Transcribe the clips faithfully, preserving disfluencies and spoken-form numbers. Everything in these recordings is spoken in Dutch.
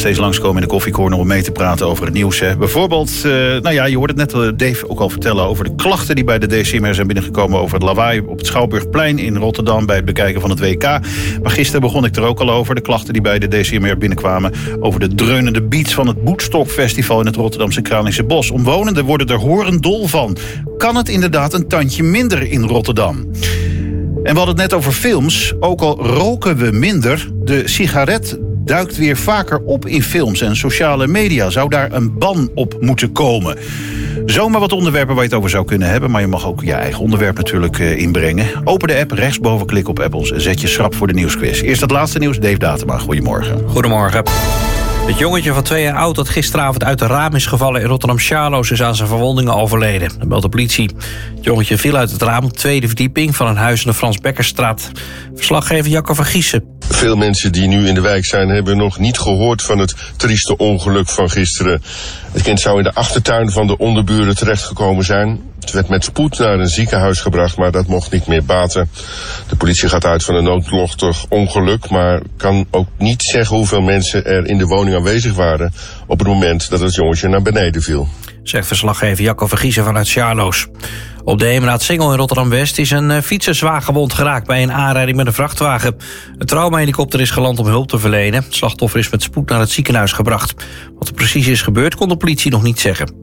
steeds langskomen in de koffiecorner om mee te praten over het nieuws. Hè. Bijvoorbeeld, uh, nou ja, je hoorde het net uh, Dave ook al vertellen over de klachten die bij de D C M R zijn binnengekomen over het lawaai op het Schouwburgplein in Rotterdam bij het bekijken van het W K. Maar gisteren begon ik er ook al over, de klachten die bij de D C M R binnenkwamen over de dreunende beats van het Boetstokfestival in het Rotterdamse Kralingse Bos. Omwonenden worden er horendol van. Kan het inderdaad een tandje minder in Rotterdam? En we hadden het net over films. Ook al roken we minder, de sigaret duikt weer vaker op in films en sociale media. Zou daar een ban op moeten komen? Zomaar wat onderwerpen waar je het over zou kunnen hebben, maar je mag ook je eigen onderwerp natuurlijk uh, inbrengen. Open de app, rechtsboven klik op Apples en zet je schrap voor de nieuwsquiz. Eerst het laatste nieuws, Dave Datema. Goedemorgen. Goedemorgen. Het jongetje van twee jaar oud dat gisteravond uit de raam is gevallen in Rotterdam-Charloes is aan zijn verwondingen overleden. Dat meldt de politie. Het jongetje viel uit het raam op de tweede verdieping van een huis in de Frans Bekkerstraat. Verslaggever Jacco van Giessen. Veel mensen die nu in de wijk zijn hebben nog niet gehoord van het trieste ongeluk van gisteren. Het kind zou in de achtertuin van de onderburen terechtgekomen zijn. Het werd met spoed naar een ziekenhuis gebracht, maar dat mocht niet meer baten. De politie gaat uit van een noodlottig ongeluk, maar kan ook niet zeggen hoeveel mensen er in de woning aanwezig waren op het moment dat het jongetje naar beneden viel. Zegt verslaggever Jacco van Giessen vanuit Charloes. Op de Heemraad-Singel in Rotterdam-West is een fietser zwaar gewond geraakt bij een aanrijding met een vrachtwagen. Een traumahelikopter is geland om hulp te verlenen. Het slachtoffer is met spoed naar het ziekenhuis gebracht. Wat er precies is gebeurd kon de politie nog niet zeggen.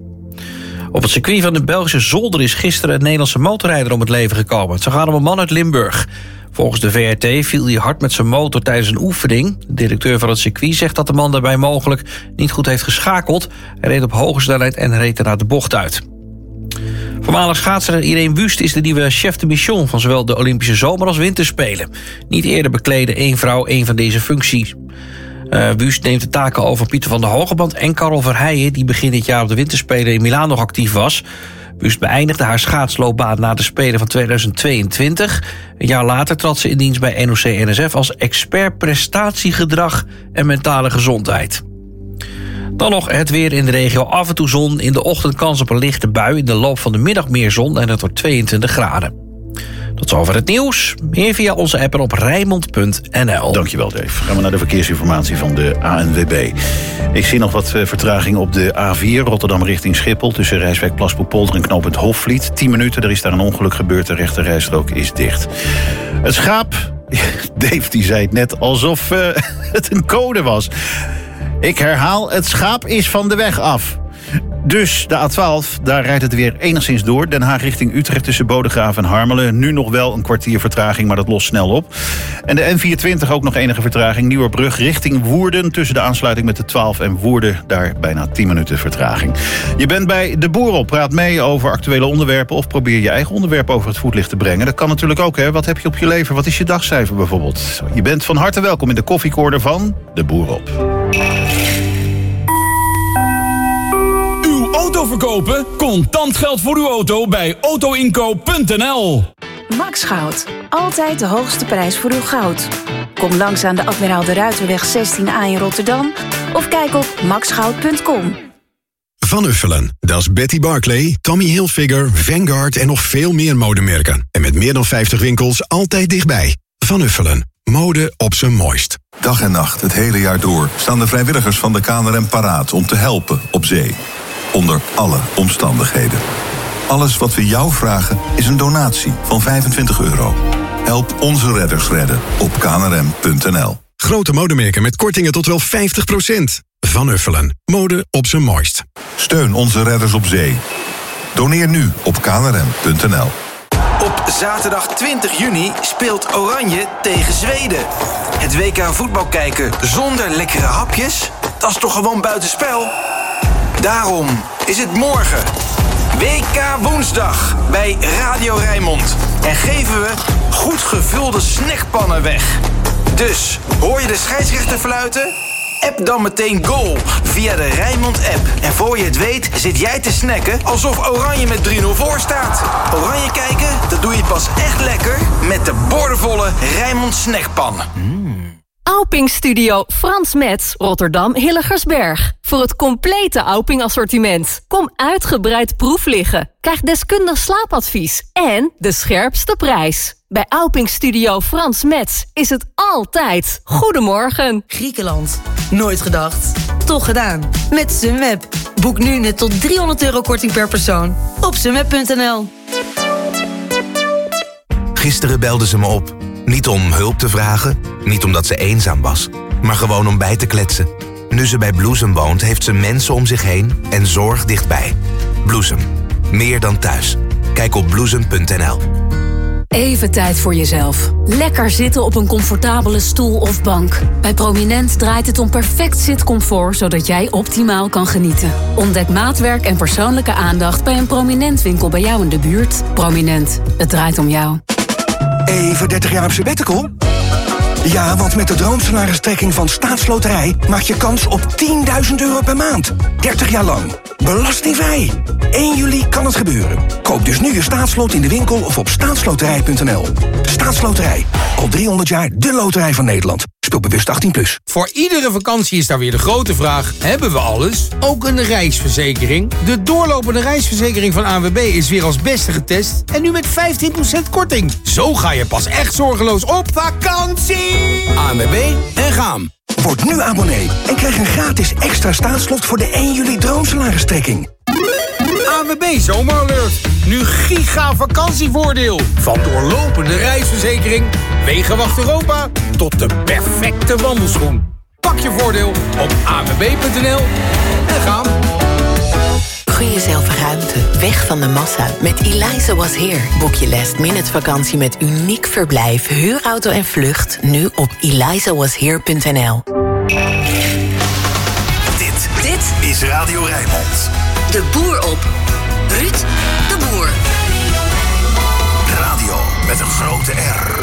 Op het circuit van de Belgische Zolder is gisteren een Nederlandse motorrijder om het leven gekomen. Het gaat om een man uit Limburg. Volgens de V R T viel hij hard met zijn motor tijdens een oefening. De directeur van het circuit zegt dat de man daarbij mogelijk niet goed heeft geschakeld. Hij reed op hoge snelheid en reed er naar de bocht uit. Voormalig schaatser Irene Wust is de nieuwe chef de mission van zowel de Olympische Zomer- als Winterspelen. Niet eerder bekleedde één vrouw één van deze functies. Uh, Wust neemt de taken over Pieter van der Hogeband en Karel Verheijen, die begin dit jaar op de Winterspelen in Milaan nog actief was. Wust beëindigde haar schaatsloopbaan na de Spelen van tweeduizend tweeëntwintig. Een jaar later trad ze in dienst bij N O C N S F als expert prestatiegedrag en mentale gezondheid. Dan nog het weer in de regio. Af en toe zon. In de ochtend kans op een lichte bui. In de loop van de middag meer zon en het wordt tweeëntwintig graden. Tot zover het nieuws. Meer via onze app en op Rijnmond punt n l. Dankjewel, Dave. Gaan we naar de verkeersinformatie van de A N W B. Ik zie nog wat vertraging op de A vier, Rotterdam richting Schiphol, tussen Rijswijk, Plasboepolder en knooppunt Hofvliet. tien minuten, er is daar een ongeluk gebeurd. De rechte rijstrook is dicht. Het schaap, Dave die zei het net alsof uh, het een code was. Ik herhaal, het schaap is van de weg af. Dus de A twaalf, daar rijdt het weer enigszins door. Den Haag richting Utrecht tussen Bodegraven en Harmelen. Nu nog wel een kwartier vertraging, maar dat lost snel op. En de N vierentwintig ook nog enige vertraging. Nieuwerbrug richting Woerden. Tussen de aansluiting met de twaalf en Woerden. Daar bijna tien minuten vertraging. Je bent bij De Boer op. Praat mee over actuele onderwerpen. Of probeer je eigen onderwerp over het voetlicht te brengen. Dat kan natuurlijk ook, hè. Wat heb je op je lever? Wat is je dagcijfer bijvoorbeeld? Je bent van harte welkom in de koffiecorner van De Boer op. Auto verkopen? Contant geld voor uw auto bij autoinkoop punt n l. Max Goud. Altijd de hoogste prijs voor uw goud. Kom langs aan de Admiraal de Ruiterweg zestien A in Rotterdam. Of kijk op max goud punt com. Van Uffelen, dat is Betty Barclay, Tommy Hilfiger, Vanguard en nog veel meer modemerken. En met meer dan vijftig winkels altijd dichtbij. Van Uffelen, mode op zijn mooist. Dag en nacht, het hele jaar door, staan de vrijwilligers van de K N R M paraat om te helpen op zee. Onder alle omstandigheden. Alles wat we jou vragen is een donatie van vijfentwintig euro. Help onze redders redden op k n r m punt n l. Grote modemerken met kortingen tot wel vijftig procent. Van Uffelen, mode op zijn mooist. Steun onze redders op zee. Doneer nu op k n r m punt n l. Op zaterdag twintig juni speelt Oranje tegen Zweden. Het W K voetbal kijken zonder lekkere hapjes? Dat is toch gewoon buitenspel? Daarom is het morgen W K woensdag bij Radio Rijnmond. En geven we goed gevulde snackpannen weg. Dus, hoor je de scheidsrechter fluiten? App dan meteen goal via de Rijnmond-app. En voor je het weet zit jij te snacken alsof Oranje met drie nul voor staat. Oranje kijken, dat doe je pas echt lekker met de boordevolle Rijnmond snackpan. Mm. Auping Studio Frans Metz, Rotterdam Hilligersberg. Voor het complete Auping assortiment. Kom uitgebreid proef liggen. Krijg deskundig slaapadvies. En de scherpste prijs. Bij Auping Studio Frans Metz is het altijd goedemorgen. Griekenland. Nooit gedacht. Toch gedaan. Met Sunweb. Boek nu net tot driehonderd euro korting per persoon. Op sunweb punt n l. Gisteren belde ze me op. Niet om hulp te vragen, niet omdat ze eenzaam was, maar gewoon om bij te kletsen. Nu ze bij Bloesem woont, heeft ze mensen om zich heen en zorg dichtbij. Bloesem. Meer dan thuis. Kijk op bloesem punt n l. Even tijd voor jezelf. Lekker zitten op een comfortabele stoel of bank. Bij Prominent draait het om perfect zitcomfort, zodat jij optimaal kan genieten. Ontdek maatwerk en persoonlijke aandacht bij een Prominent winkel bij jou in de buurt. Prominent. Het draait om jou. Even dertig jaar op sabbatical? Ja, want met de droomsalaristrekking van Staatsloterij maak je kans op tienduizend euro per maand. dertig jaar lang. Belastingvrij. één juli kan het gebeuren. Koop dus nu je staatslot in de winkel of op staatsloterij punt n l. Staatsloterij. Al driehonderd jaar de loterij van Nederland. Speel bewust achttien plus. Voor iedere vakantie is daar weer de grote vraag: hebben we alles? Ook een reisverzekering? De doorlopende reisverzekering van A W B is weer als beste getest en nu met vijftien procent korting. Zo ga je pas echt zorgeloos op vakantie. A W B en gaan. Word nu abonnee en krijg een gratis extra staatslot voor de één juli droomsalaristrekking. A W B Zomeralert. Nu giga vakantievoordeel. Van doorlopende reisverzekering, Wegenwacht Europa tot de perfecte wandelschoen. Pak je voordeel op a w b punt n l en gaan. Gun jezelf ruimte, weg van de massa. Met Eliza Was Here boek je last minute vakantie met uniek verblijf, huurauto en vlucht. Nu op eliza was here punt n l. Dit, dit is Radio Rijnmond. De boer op. Ruud de Boer. Radio met een grote R.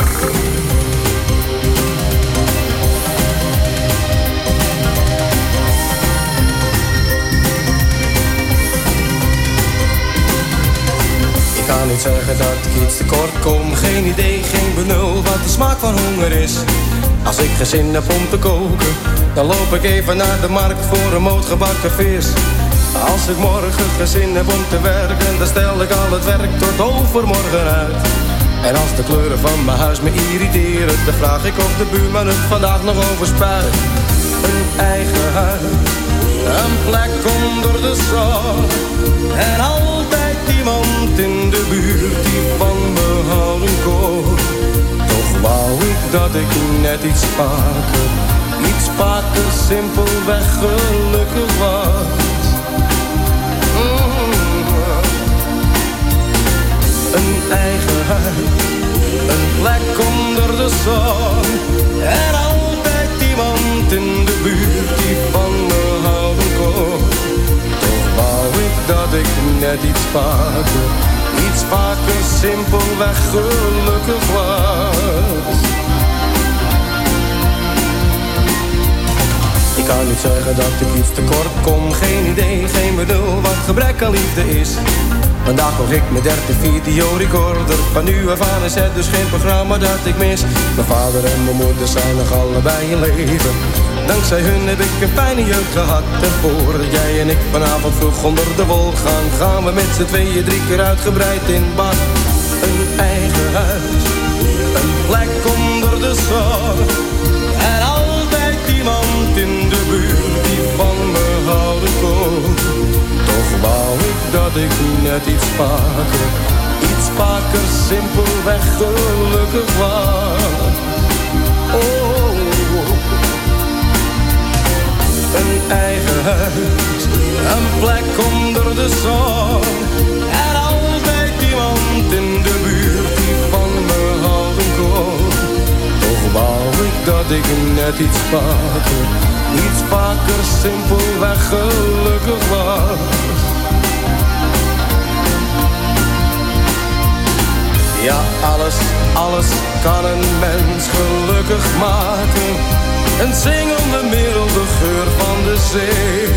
Ik kan niet zeggen dat ik iets tekort kom. Geen idee, geen benul wat de smaak van honger is. Als ik geen zin heb om te koken, dan loop ik even naar de markt voor een moot gebakken vis. Als ik morgen geen zin heb om te werken, dan stel ik al het werk tot overmorgen uit. En als de kleuren van mijn huis me irriteren, dan vraag ik of de buurman het vandaag nog overspuit. Een eigen huis, een plek onder de zon. En altijd iemand in de buurt die van me houden kon. Toch wou ik dat ik net iets vaker, iets vaker simpelweg gelukkig was. Een eigen huis, een plek onder de zon. En altijd iemand in de buurt die van me houden kon. Toch wou ik dat ik net iets vaker, iets vaker simpelweg gelukkig was. Ik kan niet zeggen dat ik iets tekort kom. Geen idee, geen bedoel wat gebrek aan liefde is. Vandaag hoor ik mijn derde videorecorder. Van nu af aan is het dus geen programma dat ik mis. Mijn vader en mijn moeder zijn nog allebei in leven. Dankzij hun heb ik een fijne jeugd gehad. En voordat jij en ik vanavond vroeg onder de wol gaan, gaan we met z'n tweeën drie keer uitgebreid in bad. Een eigen huis, een plek onder de zon. En altijd iemand in de buurt die van me houden kon. Toch wou ik dat ik net iets vaker, iets vaker simpelweg gelukkig was. Oh, een eigen huis, een plek onder de zon. En altijd iemand in de buurt die van me houden kon. Toch wou ik dat ik net iets vaker, iets vaker simpelweg gelukkig was. Ja, alles, alles kan een mens gelukkig maken. Een zingende merel, de geur van de zee.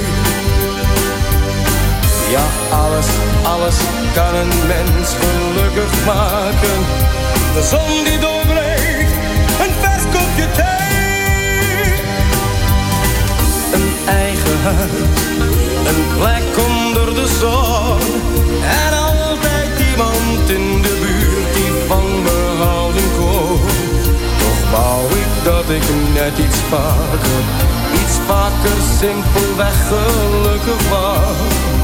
Ja, alles, alles kan een mens gelukkig maken. De zon die doorbreekt, een vers kopje thee. Een eigen huis, een plek onder de zon. En altijd iemand in de buurt die van me houden net iets vaker, iets vaker simpelweg gelukkig was.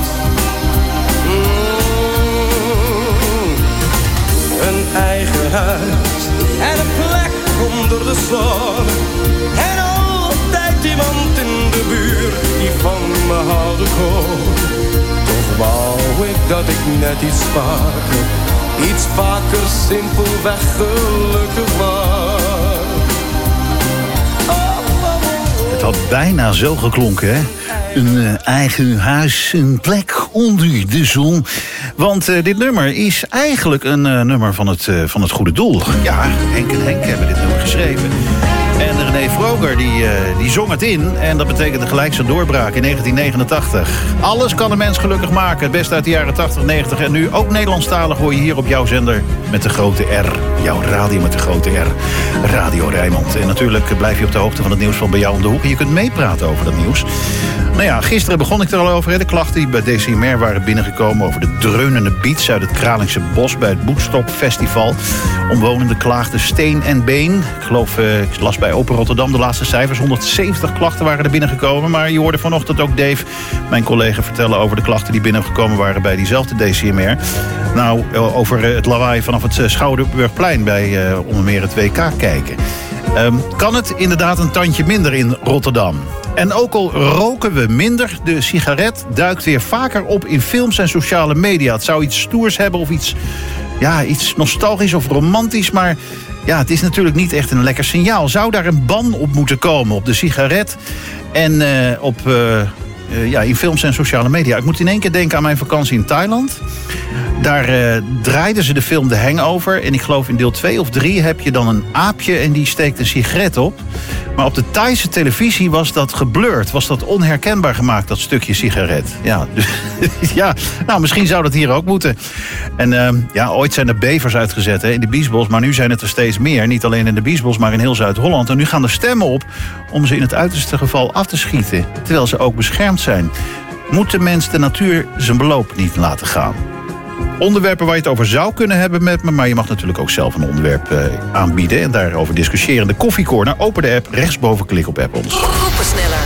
Mm, een eigen huis en een plek onder de zon. En altijd iemand in de buurt die van me houden kon. Toch wou ik dat ik net iets vaker, iets vaker simpelweg gelukkig was. Het had bijna zo geklonken, hè? Een uh, eigen huis, een plek onder de zon. Want uh, dit nummer is eigenlijk een uh, nummer van het, uh, van het goede doel. Ja, Henk en Henk hebben dit nummer geschreven. En René Vroger die, uh, die zong het in. En dat betekende gelijk zijn doorbraak in negentien negenentachtig. Alles kan een mens gelukkig maken. Het beste uit de jaren tachtig, negentig. En nu ook Nederlandstalig hoor je hier op jouw zender met de grote R. Jouw radio met de grote R. Radio Rijnmond. En natuurlijk blijf je op de hoogte van het nieuws van bij jou om de hoek. En je kunt meepraten over dat nieuws. Nou ja, gisteren begon ik er al over. Hè, de klachten die bij D C M R waren binnengekomen over de dreunende beats uit het Kralingse Bos bij het Woodstock Festival. Omwonenden klaagden steen en been. Ik geloof, uh, ik las bij Open Rotterdam de laatste cijfers. honderdzeventig klachten waren er binnengekomen. Maar je hoorde vanochtend ook Dave, mijn collega, vertellen over de klachten die binnengekomen waren bij diezelfde D C M R. Nou, over het lawaai vanaf het Schouderburgplein bij uh, onder meer het W K kijken. Um, kan het inderdaad een tandje minder in Rotterdam? En ook al roken we minder, de sigaret duikt weer vaker op in films en sociale media. Het zou iets stoers hebben of iets, ja, iets nostalgisch of romantisch, maar ja, het is natuurlijk niet echt een lekker signaal. Zou daar een ban op moeten komen op de sigaret en uh, op, uh, uh, ja, in films en sociale media? Ik moet in één keer denken aan mijn vakantie in Thailand. Daar uh, draaiden ze de film The Hangover. En ik geloof in deel twee of drie heb je dan een aapje en die steekt een sigaret op. Maar op de Thaise televisie was dat geblurred. Was dat onherkenbaar gemaakt, dat stukje sigaret. Ja, dus, ja, nou misschien zou dat hier ook moeten. En uh, ja, ooit zijn er bevers uitgezet hè, in de Biesbos. Maar nu zijn het er steeds meer. Niet alleen in de Biesbos, maar in heel Zuid-Holland. En nu gaan er stemmen op om ze in het uiterste geval af te schieten. Terwijl ze ook beschermd zijn. Moet de mens de natuur zijn beloop niet laten gaan? Onderwerpen waar je het over zou kunnen hebben met me. Maar je mag natuurlijk ook zelf een onderwerp uh, aanbieden. En daarover discussiëren. De Koffiecorner. Open de app. Rechtsboven klik op app ons. Groepensneller.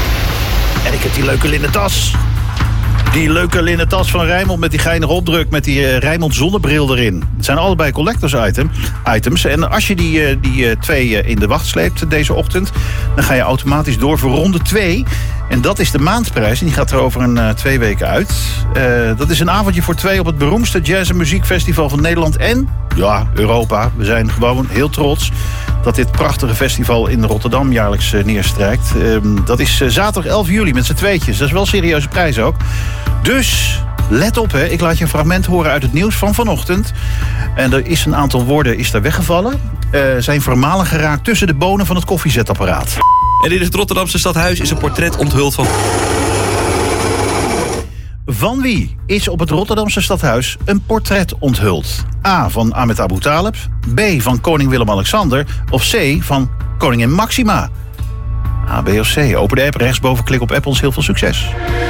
En ik heb die leuke linnen tas. Die leuke linnen tas van Rijnmond met die geinige opdruk. Met die uh, Rijnmond zonnebril erin. Het zijn allebei collectors item, items. En als je die, uh, die uh, twee uh, in de wacht sleept deze ochtend, dan ga je automatisch door voor ronde twee. En dat is de maandprijs. En die gaat er over een uh, twee weken uit. Uh, dat is een avondje voor twee op het beroemdste jazz- en muziekfestival van Nederland en ja, Europa. We zijn gewoon heel trots dat dit prachtige festival in Rotterdam jaarlijks uh, neerstrijkt. Uh, dat is uh, zaterdag elf juli met z'n tweetjes. Dat is wel een serieuze prijs ook. Dus let op, hè. Ik laat je een fragment horen uit het nieuws van vanochtend. En er is een aantal woorden is daar weggevallen. Uh, zijn vermalen geraakt tussen de bonen van het koffiezetapparaat. En in het Rotterdamse stadhuis is een portret onthuld van... Van wie is op het Rotterdamse stadhuis een portret onthuld? A. Van Ahmed Abu Talib. B. Van koning Willem-Alexander. Of C. Van koningin Maxima. A, B of C. Open de app, rechtsboven klik op app ons. Heel veel succes.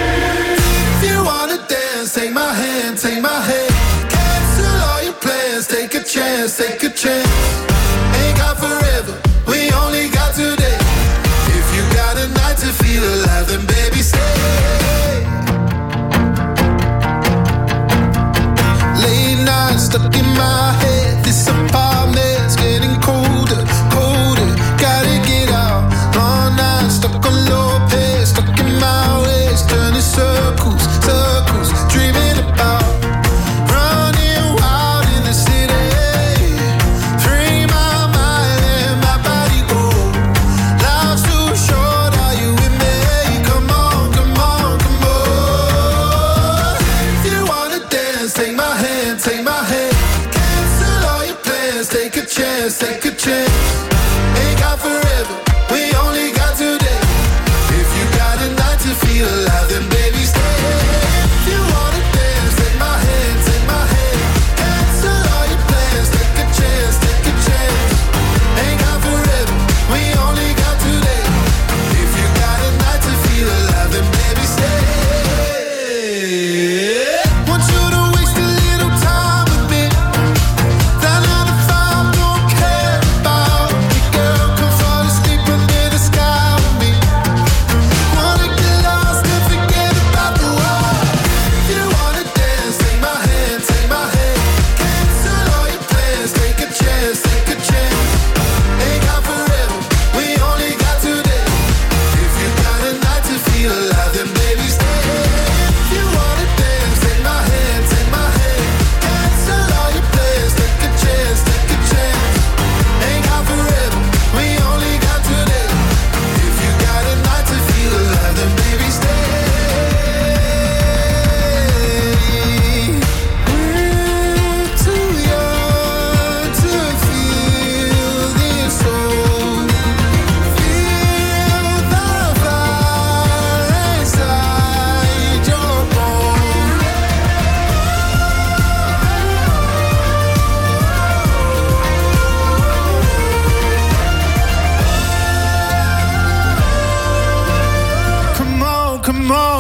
Take my hand, take my hand. Cancel all your plans, take a chance, take a chance. Ain't got forever, we only got today. If you got a night to feel alive, then baby stay. Late nights stuck in my head. This apartment's getting colder, colder. Gotta get out. Long nights stuck on low pace, stuck in my ways, turning circles, circles. Dreaming about running wild in the city. Free my mind and my body.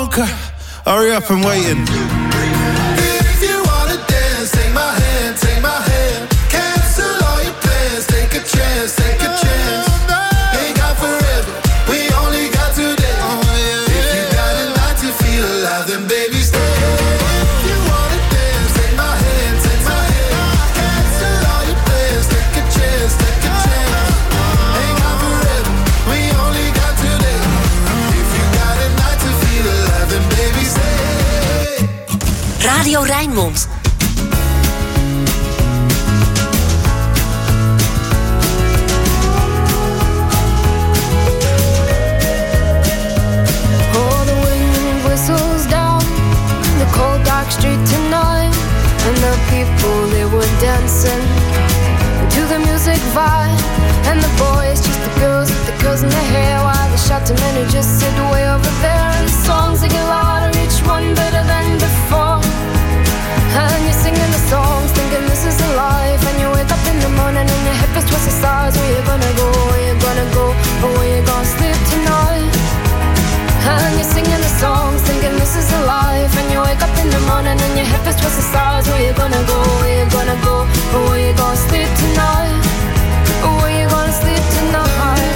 on, hurry up and waiting. If you wanna dance, take my hand, take my hand. Cancel all your plans, take a chance, take a chance. Ain't got forever, we only got today. If you got a night to feel alive, then baby stay. If you wanna dance, take my hand, take my hand. Cancel all your plans, take a chance, take a chance. Ain't got forever, we only got today. If you got a night to feel alive, then baby stay. Radio Rijnmond. Oh, the wind whistles down the cold dark street tonight, and the people, they were dancing to the music vibe, and the boys just the girls with the girls in their hair, while the shouting men who just sit way over there, and the songs they get louder, each one better than before. And you're singing the songs, thinking this is a life. And you wake up in the morning and your hip is twisted sides. Where you gonna go, where you gonna go, or where you gonna sleep tonight? And you're singing the songs, thinking this is a life. And you wake up in the morning and your hip is twisted sides. Where you gonna go, where you gonna go, or where you gonna sleep tonight? Or where you gonna sleep tonight?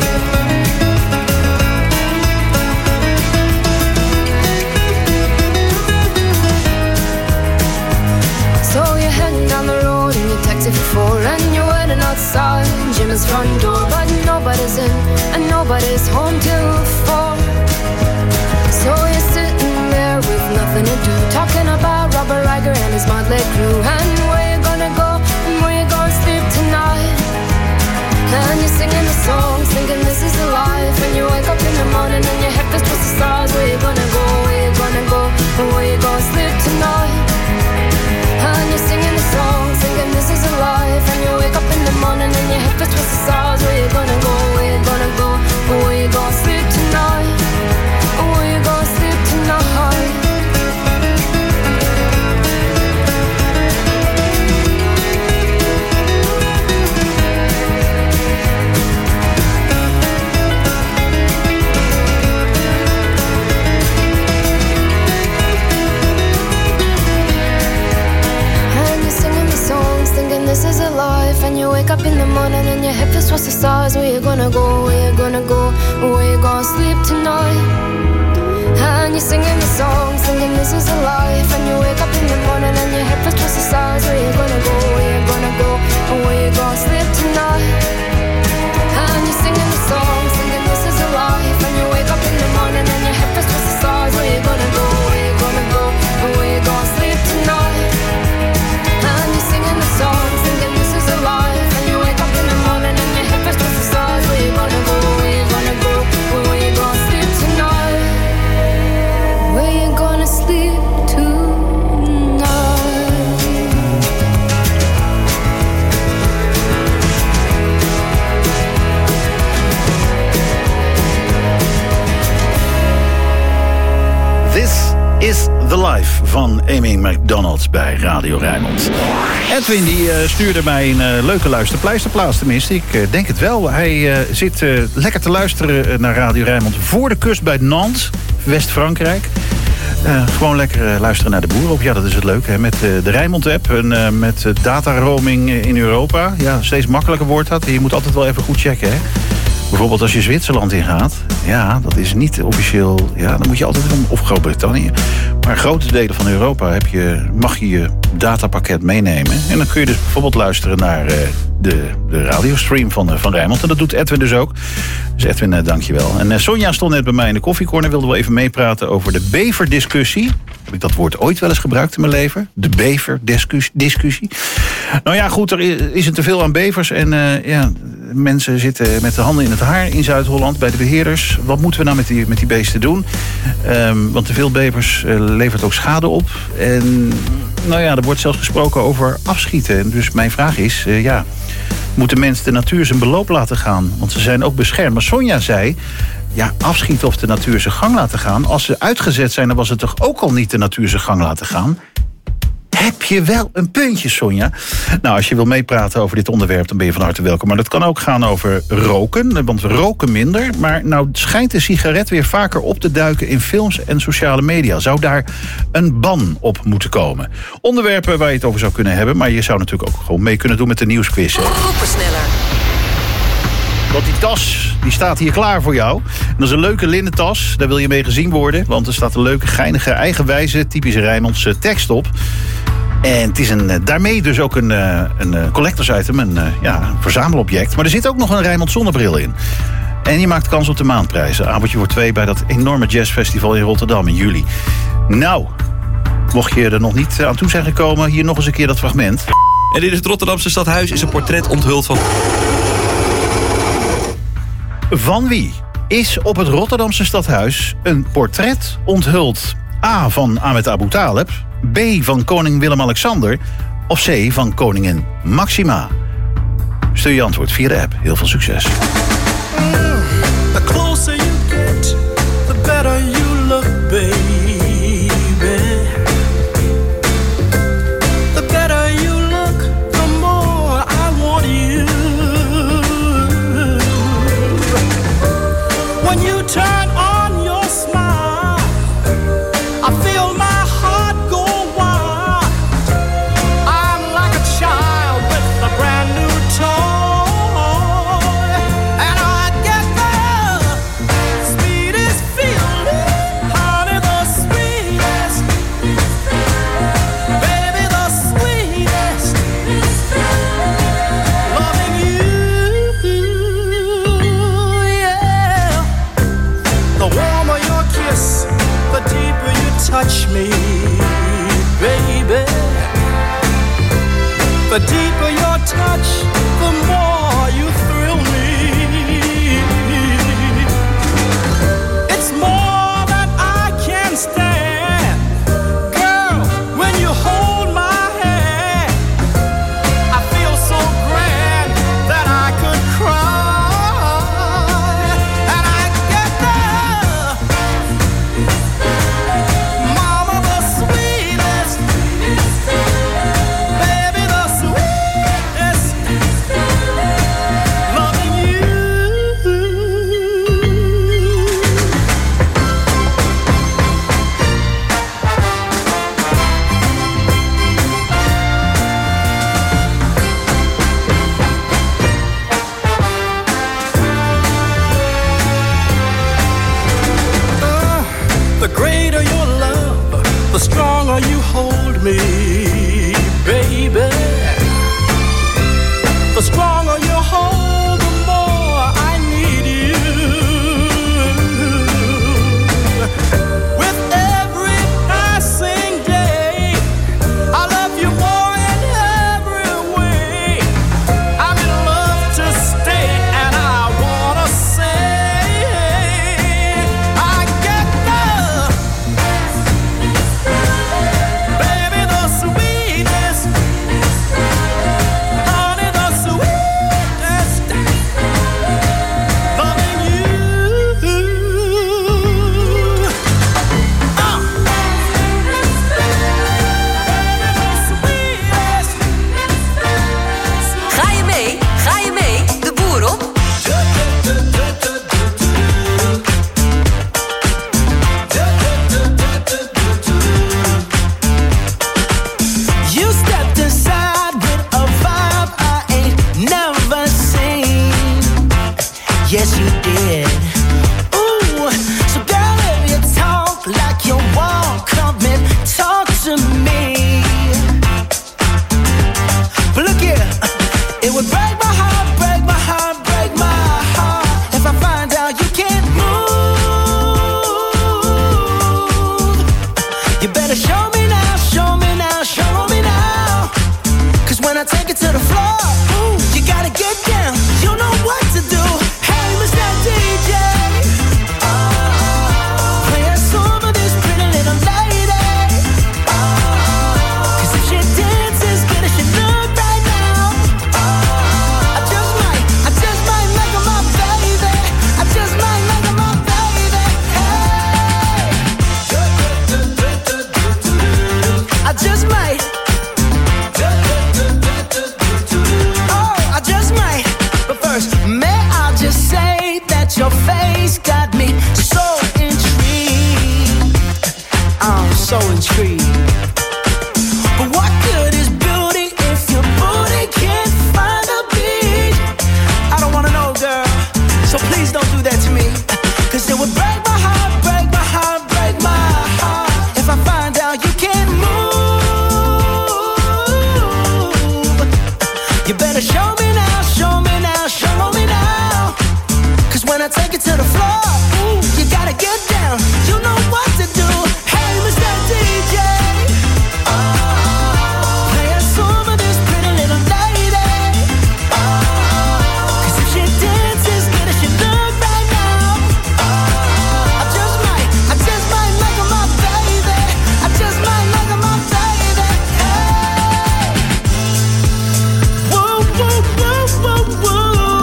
So you're heading down the road in your taxi for four, and you're waiting outside Jim's front door, but nobody's in and nobody's home till four. So you're sitting there with nothing to do, talking about Robert Riger and his motley crew, and where you gonna go and where you gonna sleep tonight. And you're singing the songs, thinking this is a life. And you wake up in the morning and your head is twisted stars. Where you gonna go, where you gonna go, and where you gonna sleep tonight? And you're singing the songs, thinking this is a life. And you wake up in the morning and your hip is twisted stars. Where you gonna go, where you gonna go, or where you gonna sleep tonight? Or where you gonna sleep tonight? Thinking this is a life, and you wake up in the morning and your hip is twisted stars. Where you gonna go, where you gonna go, where you gonna sleep tonight? And you're singing the songs, thinking this is a life, and you wake up in the morning and your hip is twisted stars. Where you gonna go, where you gonna go, where you gonna sleep tonight? And you're singing the songs, thinking this is a life, and you wake up in the morning and your hip is twisted stars. Where you gonna go, where you gonna go, where you gonna sleep tonight? And you're singing the songs, thinking this is a life, and you wake up in the morning and your hip is twisted stars. Where you gonna go, where you gonna go, where you gonna sleep tonight? Where you gonna sleep tonight? This is the Life van Amy McDonald bij Radio Rijnmond. Edwin die uh, stuurde mij een uh, leuke luisterpleisterplaats, tenminste. Ik uh, denk het wel. Hij uh, zit uh, lekker te luisteren uh, naar Radio Rijnmond voor de kust bij Nantes, West-Frankrijk. Uh, gewoon lekker uh, luisteren naar de boeren op. Ja, dat is het leuke, hè? Met uh, de Rijnmond-app en uh, met uh, dataroaming in Europa. Ja, steeds makkelijker wordt dat. Je moet altijd wel even goed checken, hè? Bijvoorbeeld als je Zwitserland ingaat, ja, dat is niet officieel. Ja, dan moet je altijd om, of Groot-Brittannië. Maar grote delen van Europa heb je, mag je je datapakket meenemen. En dan kun je dus bijvoorbeeld luisteren naar uh, de, de radiostream van, uh, van Rijnmond. En dat doet Edwin dus ook. Dus Edwin, uh, dank je wel. En uh, Sonja stond net bij mij in de koffiecorner. Wilde wel even meepraten over de beverdiscussie. Heb ik dat woord ooit wel eens gebruikt in mijn leven? De beverdiscussie. Nou ja, goed, er is er te veel aan bevers. En uh, ja, mensen zitten met de handen in het haar in Zuid-Holland bij de beheerders. Wat moeten we nou met die, met die beesten doen? Um, want te veel bevers uh, levert ook schade op. En nou ja, er wordt zelfs gesproken over afschieten. En dus mijn vraag is, uh, ja, moet de mens de natuur zijn beloop laten gaan? Want ze zijn ook beschermd. Maar Sonja zei, ja, afschieten of de natuur zijn gang laten gaan. Als ze uitgezet zijn, dan was het toch ook al niet de natuur zijn gang laten gaan? heb je wel een puntje, Sonja. Nou, als je wil meepraten over dit onderwerp, dan ben je van harte welkom. Maar dat kan ook gaan over roken, want we roken minder. Maar nou schijnt de sigaret weer vaker op te duiken in films en sociale media. Zou daar een ban op moeten komen? Onderwerpen waar je het over zou kunnen hebben, maar je zou natuurlijk ook gewoon mee kunnen doen met de nieuwsquiz. Groepensneller. Want die tas, die staat hier klaar voor jou. En dat is een leuke linnen tas. Daar wil je mee gezien worden. Want er staat een leuke, geinige, eigenwijze, typische Rijnmondse tekst op. En het is een, daarmee dus ook een, een collectors item, een, ja, een verzamelobject. Maar er zit ook nog een Rijnmond zonnebril in. En je maakt kans op de maandprijzen. Avondje voor twee bij dat enorme jazzfestival in Rotterdam in juli. Nou, mocht je er nog niet aan toe zijn gekomen, hier nog eens een keer dat fragment. En in het Rotterdamse stadhuis is een portret onthuld van... Van wie is op het Rotterdamse stadhuis een portret onthuld? A. van Ahmed Abu Taleb, B. van koning Willem-Alexander of C. van koningin Maxima? Stuur je antwoord via de app. Heel veel succes. The closer you get, the better you look, baby. The better you look, the more I want you. When you turn on your smile, I feel my heart go wild. I'm like a child with a brand new toy, and I get the sweetest feeling, honey, the sweetest, baby, the sweetest, loving you, yeah. The warmer your kiss, the deeper you touch me, baby. The deeper your touch, the more you thrill me. It's more than I can stand. Girl, when you hold my hand, I feel so grand that I could cry. And I get the mama, the sweetest, baby, the sweetest, loving you. Uh, the greater your love, the stronger you hold me, baby. The stronger you hold, the more I need you. With every passing day, I love you more in every way. I'm in love to stay, and I wanna say, I get the baby, the sweetest, honey, the sweetest, loving you. Uh. Ga je mee? Ga je mee? De boer op? You stepped inside with a vibe I ain't never seen. Yes, you did. Ooh, so girl, if you talk like you walk, come and talk to me. But look here, it would break my heart, break my heart, break my heart if I find out you can't move. You better show me now, show me now, show me now. Cause when I take it to the floor, ooh, you gotta get down. You know what to do. Hey, Mister D J, play a song for this pretty little lady. Cause if she dances good as she look right now, I just might, I just might make her my baby. I just might make her my baby. Hey. so intrigued. But what good is beauty if your booty can't find a beat? I don't wanna know, girl, so please don't do that to me. Cause it would break my heart, break my heart, break my heart if I find out you can't move. You better show me now, show me now, show me now. Cause when I take it to the floor, ooh, you gotta get down. You know what to do. Hey, Mister D J, oh, play a song for this pretty little lady. Oh, cause if she dances good as she look right now, oh, I just might, I just might make her my baby. I just might make her my baby. Hey, woo, woo, woo, woo, woo.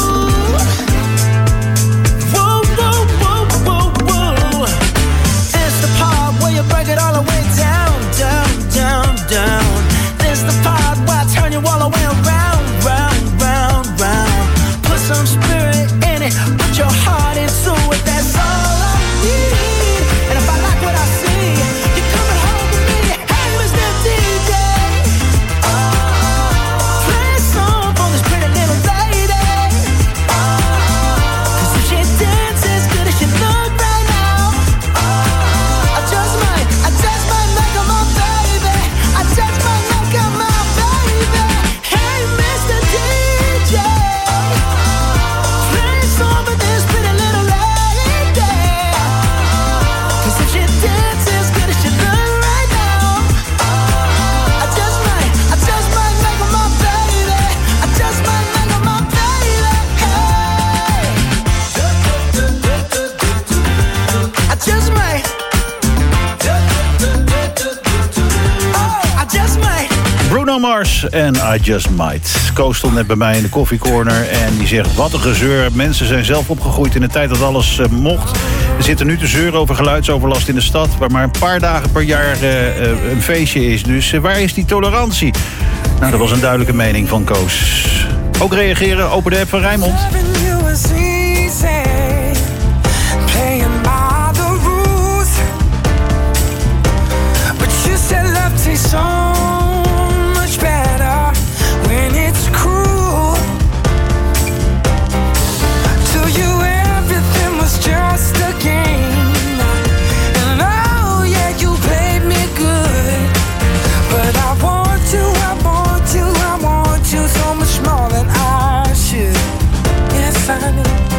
Break it all the way down, down, down, down. This the part where I turn you all the way around, round, round, round. Put some spirit in it, put your heart into it. That's all I need. And if I like what I see, you're coming home with me. Hey, Mister D J, oh, play a song for this pretty little lady. Oh, cause if she dances good as she look right now, oh, I just might, I just might make her my baby. I just might make her my baby. Hey, Mister D J, play a song for this pretty little lady. Cause if she dances good as she look right now, I just might, I just might make her my baby. I just might make her my baby. Hey, I just might. Bruno Mars en I Just Might. Koos stond net bij mij in de koffiecorner en die zegt: wat een gezeur. Mensen zijn zelf opgegroeid in een tijd dat alles uh, mocht. We zitten nu te zeuren over geluidsoverlast in de stad, waar maar een paar dagen per jaar uh, uh, een feestje is. Dus uh, waar is die tolerantie? Nou, dat was een duidelijke mening van Koos. Ook reageren, open de app van Rijnmond. Just a game, and oh yeah, you played me good. But I want you, I want you, I want you so much more than I should. Yes, I do.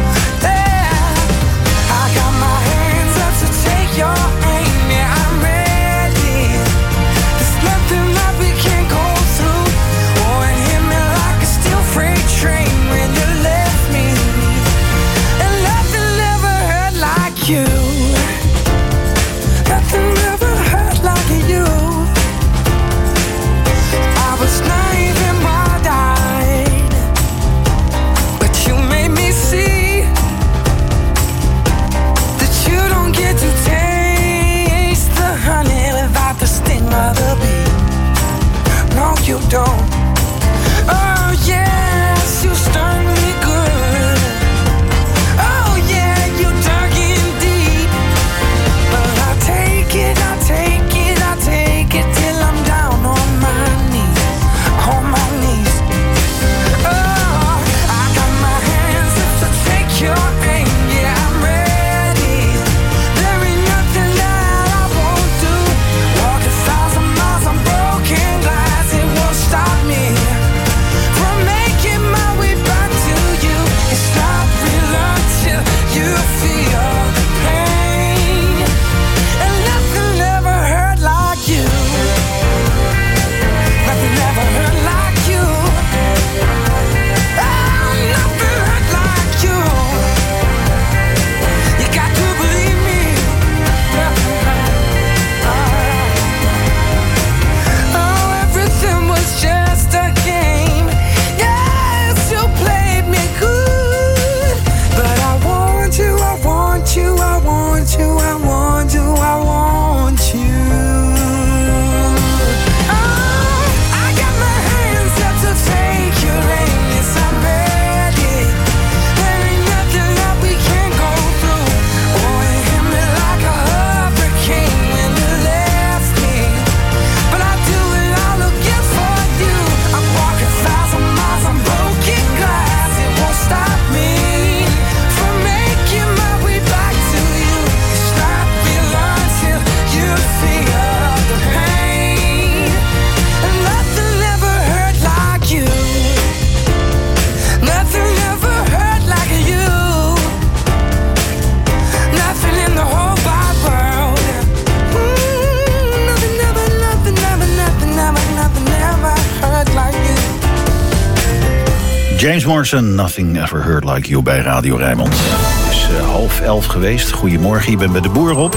James Morrison, Nothing Ever Heard Like You bij Radio Rijnmond. Het is uh, half elf geweest. Goedemorgen, je bent bij de boer op.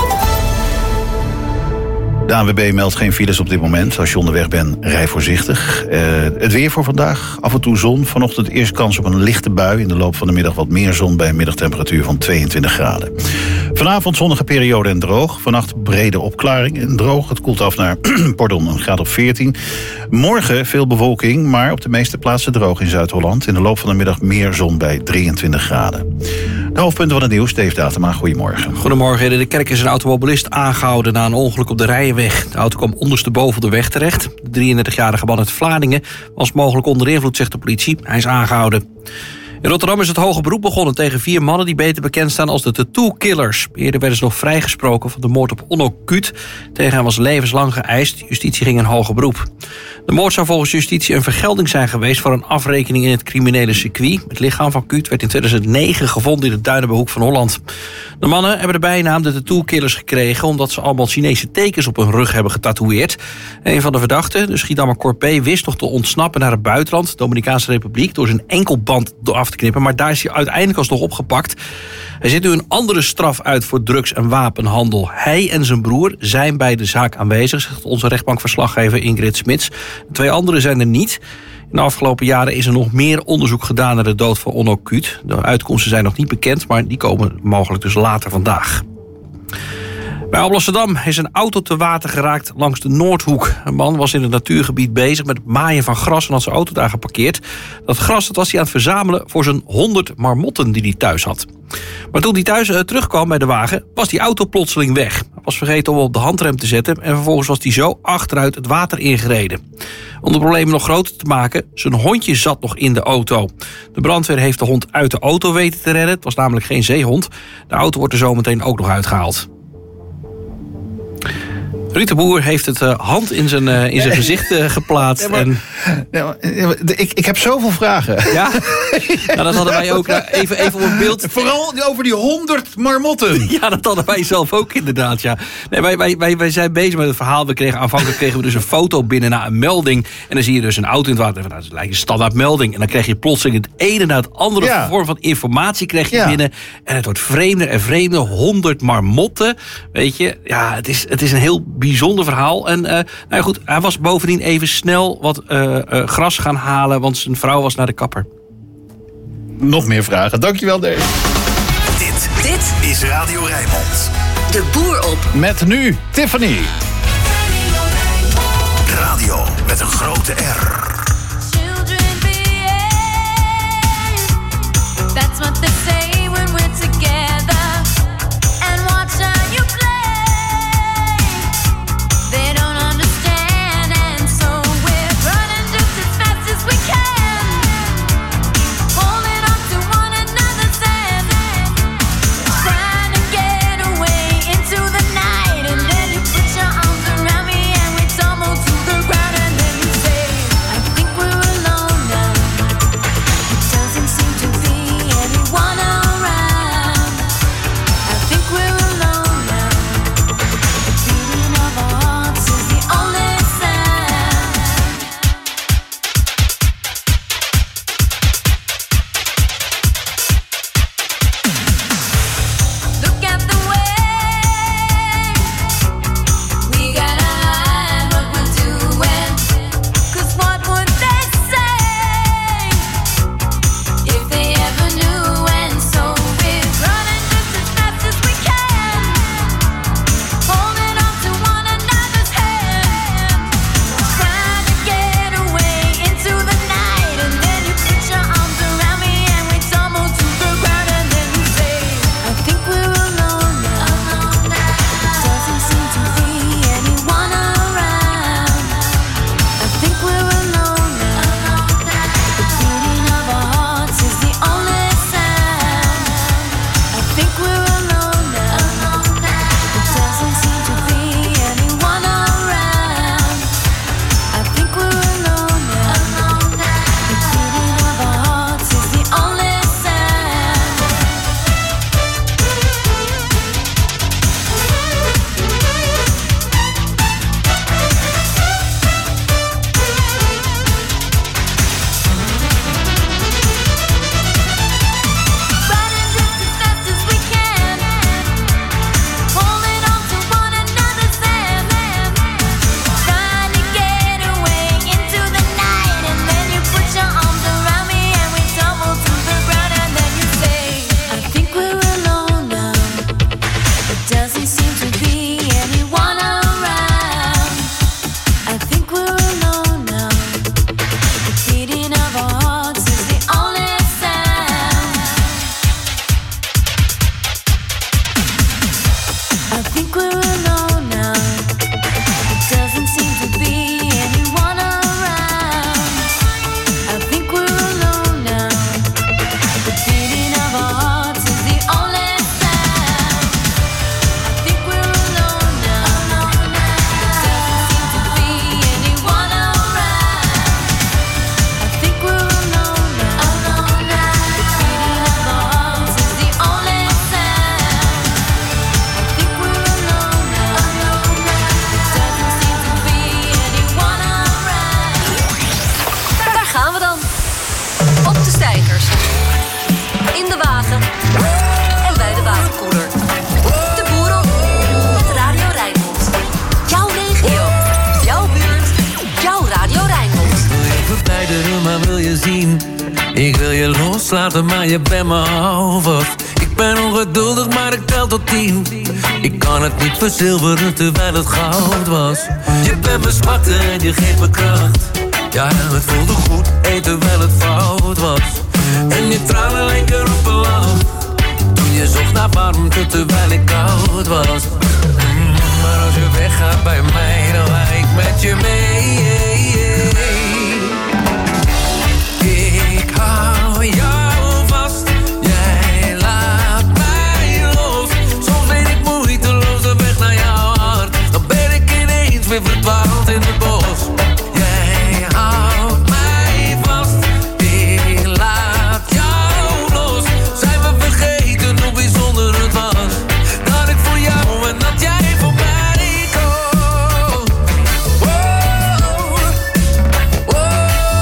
De A N W B meldt geen files op dit moment. Als je onderweg bent, rij voorzichtig. Uh, het weer voor vandaag, af en toe zon. Vanochtend eerst kans op een lichte bui. In de loop van de middag wat meer zon bij een middagtemperatuur van tweeëntwintig graden. Vanavond zonnige periode en droog. Vannacht brede opklaring en droog. Het koelt af naar pardon, een graad of veertien. Morgen veel bewolking, maar op de meeste plaatsen droog in Zuid-Holland. In de loop van de middag meer zon bij drieëntwintig graden. De hoofdpunten van het nieuws, Dave Datema, goedemorgen. Goedemorgen. In de Kerk is een automobilist aangehouden na een ongeluk op de Rijenweg. De auto kwam ondersteboven de weg terecht. De drieëndertigjarige man uit Vlaardingen was mogelijk onder invloed, zegt de politie. Hij is aangehouden. In Rotterdam is het hoge beroep begonnen tegen vier mannen die beter bekend staan als de Tattoo Killers. Eerder werden ze nog vrijgesproken van de moord op Onno Kuut. Tegen hem was levenslang geëist. Justitie ging in hoger beroep. De moord zou volgens justitie een vergelding zijn geweest voor een afrekening in het criminele circuit. Het lichaam van Kuut werd in tweeduizend negen gevonden in de duinen bij Hoek van Holland. De mannen hebben de bijnaam de Tattoo Killers gekregen omdat ze allemaal Chinese tekens op hun rug hebben getatoeëerd. Een van de verdachten, de Schiedammer Corpé, wist nog te ontsnappen naar het buitenland, de Dominicaanse Republiek, door zijn enkelband af te knippen, maar daar is hij uiteindelijk alsnog opgepakt. Hij zit nu een andere straf uit voor drugs- en wapenhandel. Hij en zijn broer zijn bij de zaak aanwezig, zegt onze rechtbankverslaggever Ingrid Smits. De twee anderen zijn er niet. In de afgelopen jaren is er nog meer onderzoek gedaan naar de dood van Onno Kuut. De uitkomsten zijn nog niet bekend, maar die komen mogelijk dus later vandaag. Bij Alblasserdam is een auto te water geraakt langs de Noordhoek. Een man was in het natuurgebied bezig met het maaien van gras en had zijn auto daar geparkeerd. Dat gras dat was hij aan het verzamelen voor zijn honderd marmotten die hij thuis had. Maar toen hij thuis uh, terugkwam bij de wagen, was die auto plotseling weg. Hij was vergeten om op de handrem te zetten en vervolgens was hij zo achteruit het water ingereden. Om de problemen nog groter te maken, zijn hondje zat nog in de auto. De brandweer heeft de hond uit de auto weten te redden. Het was namelijk geen zeehond. De auto wordt er zometeen ook nog uitgehaald. Ruud de Boer heeft het uh, hand in zijn, uh, in zijn gezicht uh, geplaatst. Ja, maar, en... ja, maar, ik, ik heb zoveel vragen. Ja? Nou, dat hadden wij ook. Nou, even, even op het beeld. Vooral over die honderd marmotten. Ja, dat hadden wij zelf ook inderdaad, ja. Nee, wij, wij, wij, wij zijn bezig met het verhaal. We kregen, aanvankelijk kregen we dus een foto binnen na een melding. En dan zie je dus een auto in het water. Nou, dat lijkt een standaard melding. En dan krijg je plotseling het ene na het andere ja. vorm van informatie krijg je ja. binnen. En het wordt vreemder en vreemder. Honderd marmotten. Weet je, ja, het is, het is een heel bijzonder verhaal. En uh, nou ja, goed, hij was bovendien even snel wat uh, uh, gras gaan halen, want zijn vrouw was naar de kapper. Nog meer vragen. Dankjewel, Dave. Dit, dit is Radio Rijnmond. De boer op. Met nu Tiffany. Radio met een grote R. That's what they say when we're together. And watch how you play. They don't understand, and so we're running just as fast as we can. Holding on to one another's hand. Trying to get away into the night. And then you put your arms around me and we tumble to the ground. And then you say, I've loslaten, maar je bent me over. Ik ben ongeduldig, maar ik tel tot tien. Ik kan het niet verzilveren terwijl het goud was. Je bent mijn zwakte en je geeft me kracht. Ja, het voelde goed, eten terwijl het fout was. En je tranen lekker op een lach. Toen je zocht naar warmte terwijl ik koud was. Mm, maar als je weggaat bij mij, dan ga ik met je mee. Ik hou jou vast, jij laat mij los. Soms weet ik moeiteloos de weg naar jouw hart. Dan ben ik ineens weer verdwaald in het bos. Jij houdt mij vast, ik laat jou los. Zijn we vergeten hoe bijzonder het was? Dat ik voor jou en dat jij voor mij kon. Wow, wow,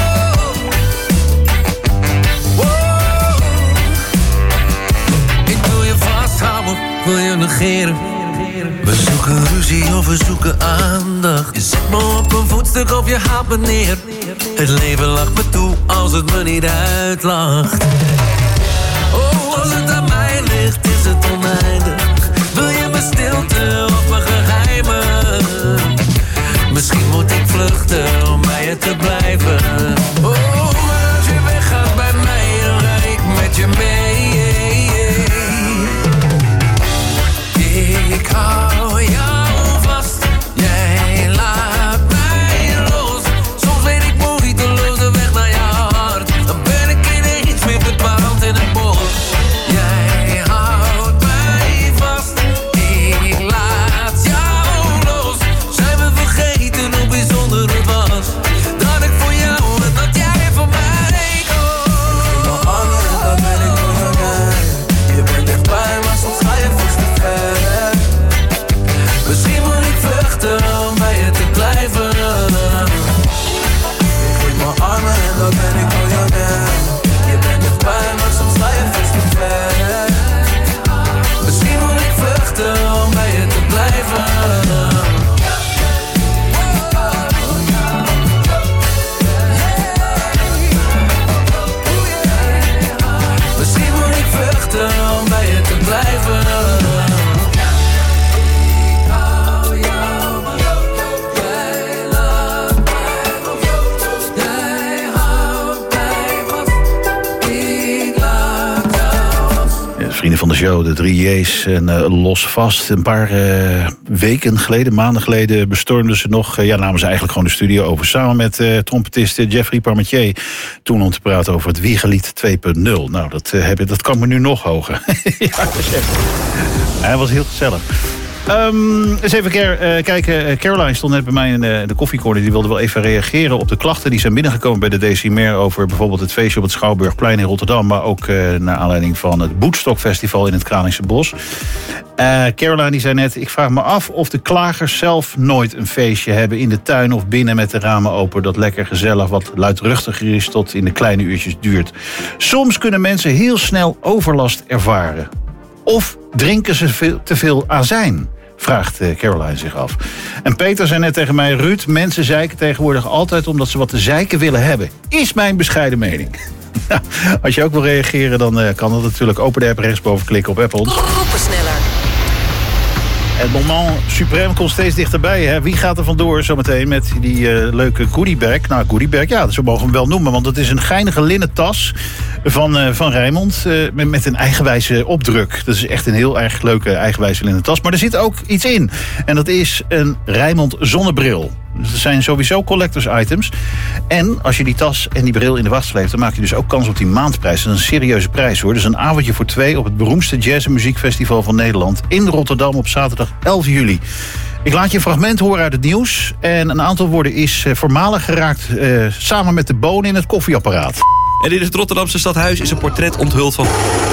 wow. Ik wil je vasthouden, ik wil je negeren. We zoeken ruzie of we zoeken aandacht. Je zet me op een voetstuk of je haalt me neer. Het leven lacht me toe als het me niet uitlacht. Oh, als het aan mij ligt is het oneindig. Wil je mijn stilte of mijn geheimen? Misschien moet ik vluchten om bij je te blijven. Oh, maar als je weggaat bij mij, dan ga ik met je mee. Ik hou jou vast, jij laat mij los. Soms weet ik moeiteloos de weg naar jouw hart. Dan ben ik ineens weer verdwaald in het bos. Jij houdt mij vast, ik laat jou los. Zijn we vergeten hoe bijzonder het was? Dat ik voor jou en dat jij voor mij kon. Mijn handen, dat ben ik voor jou. Je bent dichtbij, maar soms ga je vast te ver. Misschien moet ik vluchten om bij je te blijven. Ik geef mijn armen en dat ben ik voor jou net. Je bent dichtbij, maar soms ga je vast te ver. Misschien moet ik vluchten om bij je te blijven. Misschien moet ik vluchten om bij je te blijven. Vrienden van de show, de drie J's en uh, Los Vast. Een paar uh, weken geleden, maanden geleden, bestormden ze nog... Uh, ja, namen ze eigenlijk gewoon de studio over. Samen met uh, trompetist Jeffrey Parmentier. Toen om te praten over het Wiegelied twee punt nul. Nou, dat, uh, heb je, dat kan me nu nog hoger. Ja, hij was heel gezellig. Um, eens even uh, kijken. Caroline stond net bij mij in de, de koffiecorner. Die wilde wel even reageren op de klachten die zijn binnengekomen bij de Decimer over bijvoorbeeld het feestje op het Schouwburgplein in Rotterdam. Maar ook uh, naar aanleiding van het Boetstokfestival in het Kralingse Bos. Uh, Caroline die zei net, ik vraag me af of de klagers zelf nooit een feestje hebben in de tuin of binnen met de ramen open. Dat lekker gezellig, wat luidruchtiger is tot in de kleine uurtjes duurt. Soms kunnen mensen heel snel overlast ervaren. Of drinken ze veel, te veel azijn? Vraagt Caroline zich af. En Peter zei net tegen mij, Ruud, mensen zeiken tegenwoordig altijd omdat ze wat te zeiken willen hebben. Is mijn bescheiden mening. Nou, als je ook wil reageren, dan uh, kan dat natuurlijk. Open de app rechtsboven klikken op Apple. Groepensneller. Het moment suprême komt steeds dichterbij. Hè? Wie gaat er vandoor zometeen met die uh, leuke goodiebag? Nou, goodiebag, ja, zo mogen we hem wel noemen. Want het is een geinige linnen tas van, uh, van Rijnmond. Uh, met, met een eigenwijze opdruk. Dat is echt een heel erg leuke eigenwijze linnen tas. Maar er zit ook iets in. En dat is een Rijnmond zonnebril. Dus dat zijn sowieso collectors items. En als je die tas en die bril in de wacht sleept, dan maak je dus ook kans op die maandprijs. Dat is een serieuze prijs hoor. Dus een avondje voor twee op het beroemdste jazz- en muziekfestival van Nederland in Rotterdam op zaterdag elf juli. Ik laat je een fragment horen uit het nieuws. En een aantal woorden is voormalig geraakt uh, samen met de bonen in het koffieapparaat. En in het Rotterdamse stadhuis is een portret onthuld van...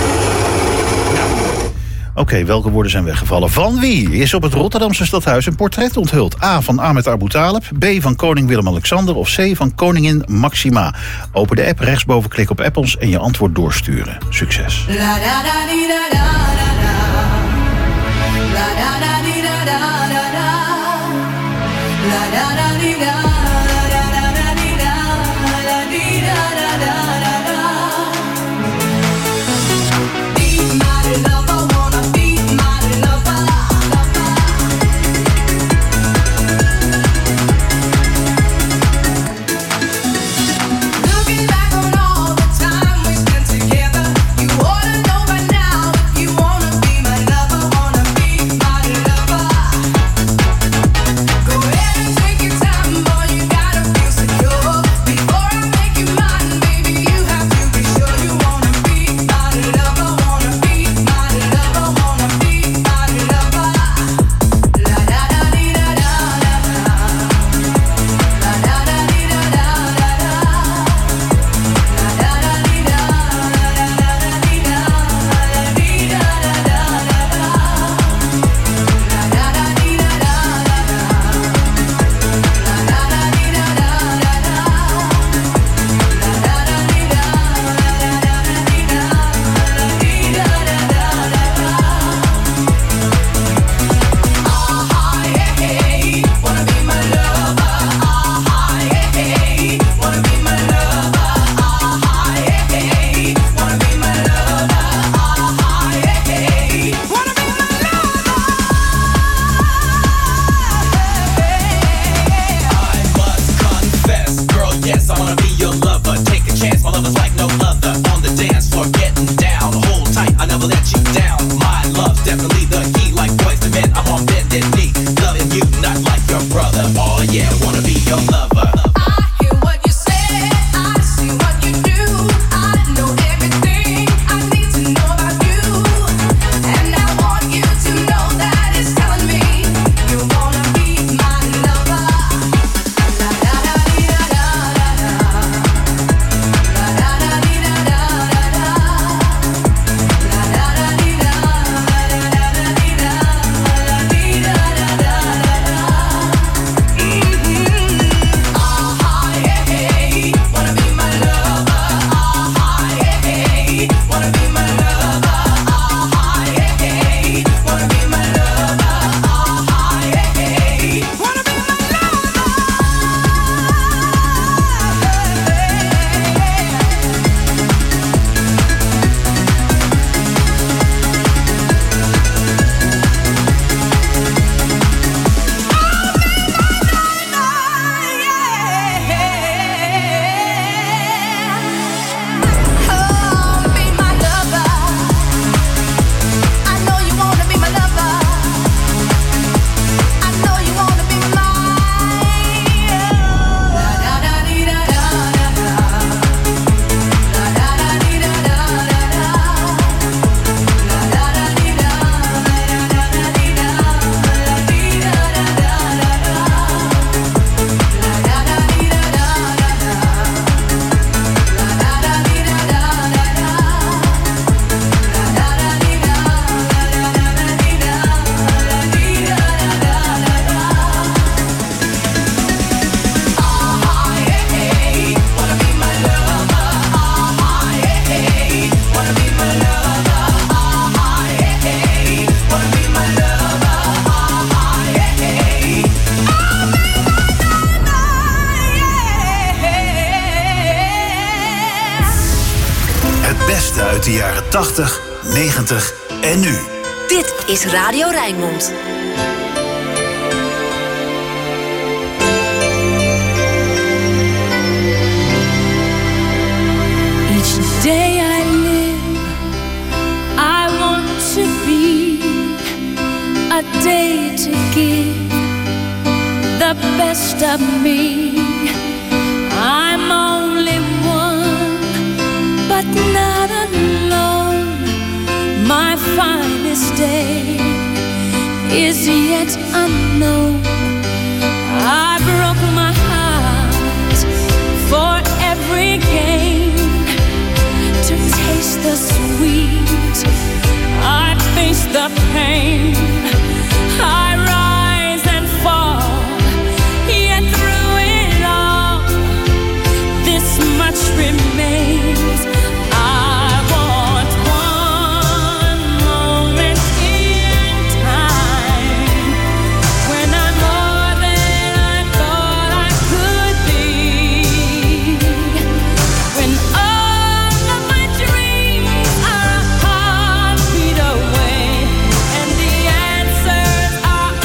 Oké, okay, welke woorden zijn weggevallen? Van wie is op het Rotterdamse stadhuis een portret onthuld? A. van Ahmed Abu Talib, B. van koning Willem-Alexander of C. van koningin Maxima. Open de app, rechtsboven klik op Apples en je antwoord doorsturen. Succes. La, da, da, di, da, da, da, da. La, da, da, di, da, da, da, da. La, da, da, di, da, da, da, da, di, da, da, di, da, da, da, da, da. your lover. Uit de jaren tachtig, negentig en nu. Dit is Radio Rijnmond. Each day I live, I want to be a day to give the best of me. I'm only one, but not alone. My finest day is yet unknown. I broke my heart for every gain, to taste the sweet. I face the pain. I rise and fall, yet through it all, this much remains. I want one moment in time when I'm more than I thought I could be, when all of my dreams are a heartbeat away, and the answers are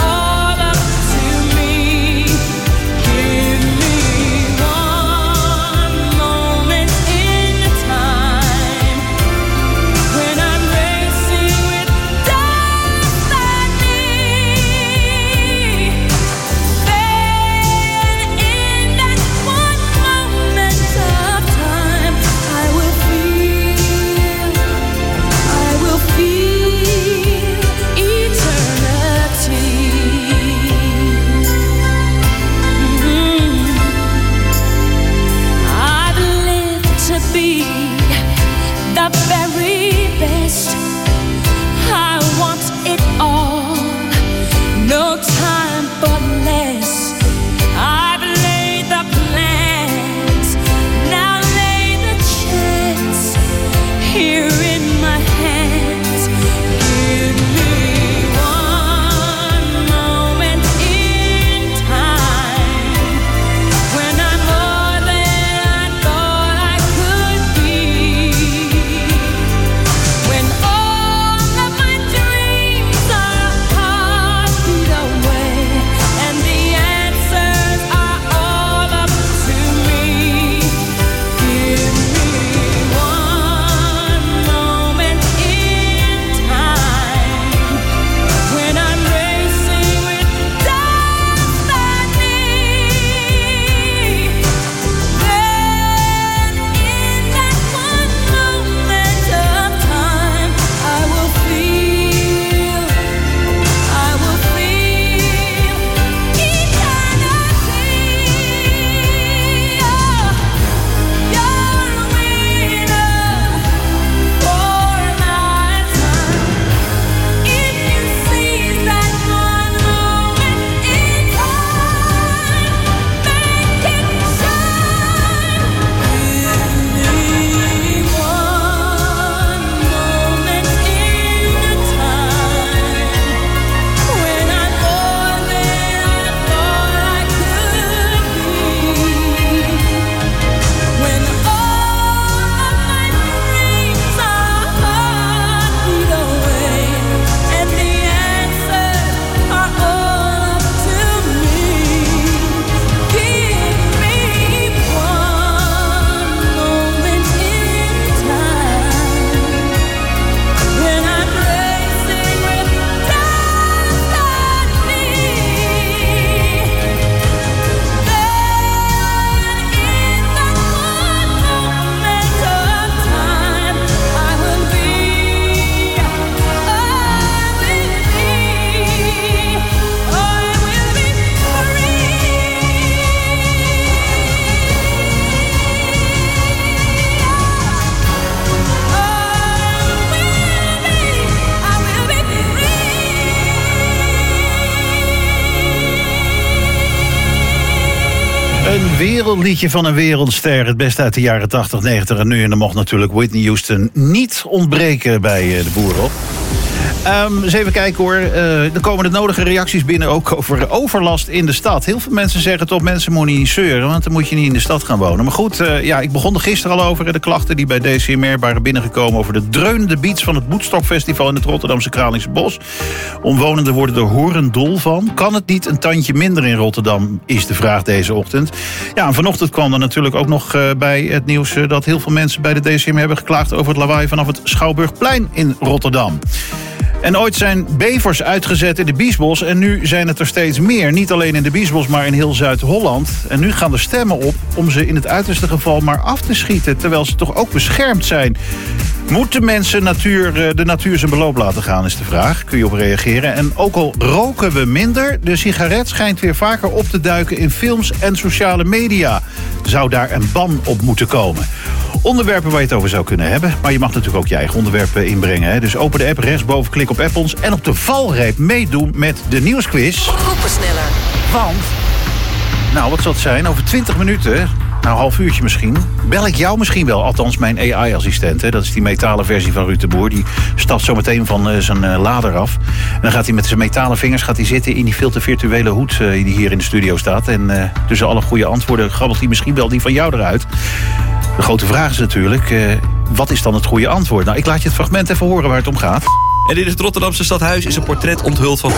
Een wereldliedje van een wereldster. Het beste uit de jaren tachtig, negentig en nu. En dan mocht natuurlijk Whitney Houston niet ontbreken bij de boeren op. Um, eens even kijken hoor. Uh, er komen de nodige reacties binnen ook over overlast in de stad. Heel veel mensen zeggen toch, mensen moeten niet zeuren, want dan moet je niet in de stad gaan wonen. Maar goed, uh, ja, ik begon er gisteren al over. De klachten die bij D C M R waren binnengekomen over de dreunende beats van het Woodstock-festival in het Rotterdamse Kralingse Bos. Omwonenden worden er horendol van. Kan het niet een tandje minder in Rotterdam, is de vraag deze ochtend. Ja, en vanochtend kwam er natuurlijk ook nog uh, bij het nieuws uh, dat heel veel mensen bij de D C M R hebben geklaagd over het lawaai vanaf het Schouwburgplein in Rotterdam. En ooit zijn bevers uitgezet in de Biesbos en nu zijn het er steeds meer. Niet alleen in de Biesbos, maar in heel Zuid-Holland. En nu gaan de stemmen op om ze in het uiterste geval maar af te schieten, terwijl ze toch ook beschermd zijn. Moeten mensen natuur, de natuur zijn beloop laten gaan, is de vraag. Kun je op reageren. En ook al roken we minder, de sigaret schijnt weer vaker op te duiken in films en sociale media. Zou daar een ban op moeten komen? Onderwerpen waar je het over zou kunnen hebben. Maar je mag natuurlijk ook je eigen onderwerpen inbrengen. Hè? Dus open de app, rechtsboven, klik op app ons. En op de valreep meedoen met de nieuwsquiz. Groepensneller. Want, nou wat zal het zijn, over twintig minuten, nou een half uurtje misschien, bel ik jou misschien wel. Althans mijn A I-assistent. Hè? Dat is die metalen versie van Ruud de Boer. Die stapt zo meteen van uh, zijn uh, lader af. En dan gaat hij met zijn metalen vingers gaat hij zitten in die veel te virtuele hoed uh, die hier in de studio staat. En uh, tussen alle goede antwoorden grabbelt hij misschien wel die van jou eruit. De grote vraag is natuurlijk, uh, wat is dan het goede antwoord? Nou, ik laat je het fragment even horen waar het om gaat. En in het Rotterdamse stadhuis is een portret onthuld van...